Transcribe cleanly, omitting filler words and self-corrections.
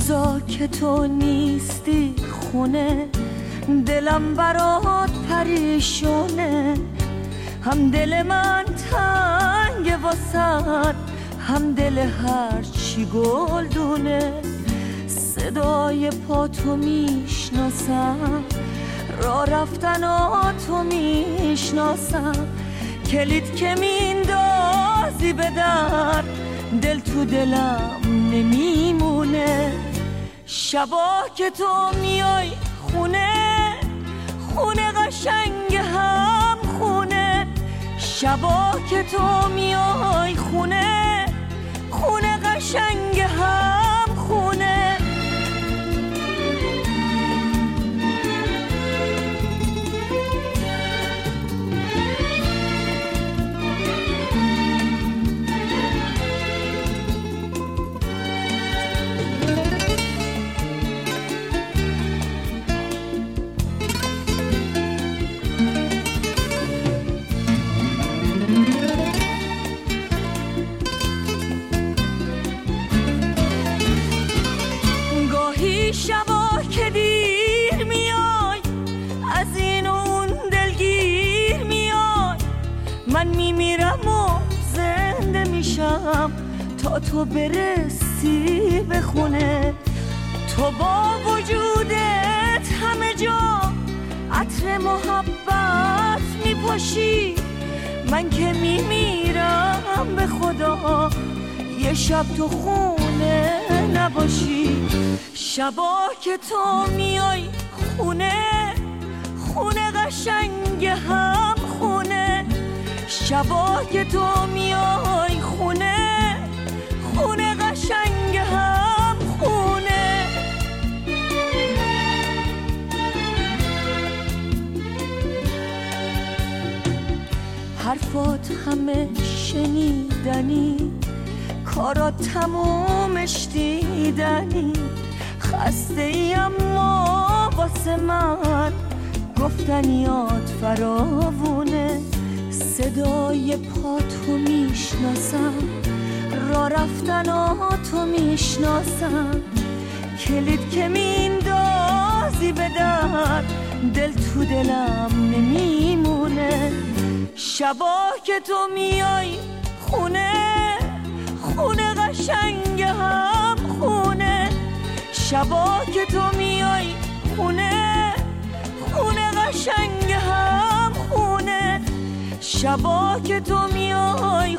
روزا که تو نیستی خونه، دلم برات پریشونه. هم دل من تنگ واسد، هم دل هر چی گلدونه. صدای پاتو میشناسم، راه رفتناتو میشناسم. کلید که میندازی به در، دل تو دلم نمیمونه. شبا که تو میای خونه، خونه قشنگ هم خونه. شبا که تو میای خونه، خونه قشنگ هم خونه. شبا که دیر میای، از این و اون دلگیر میای. من میمیرم و زنده میشم تا تو برسی به خونه. تو با وجودت همه جا عطر محبت میپاشی. من که میمیرم به خدا یه شب تو خونه نباشی. شبا که تو میای خونه، خونه قشنگ هم خونه. شبا که تو میای خونه، خونه قشنگ هم خونه. حرفات همه شنیدنی، کارات تمومش دیدنی. خسته ای اما واسه من گفتنیات فراوونه. صدای پاتو میشناسم، راه رفتناتو میشناسم. کلید که میندازی به در، دل تو دلم نمیمونه. شبا که تو میای خونه، خونه قشنگ هم خونه. شبا که تو میای خونه، خونه قشنگ هم خونه. شبا که تو میای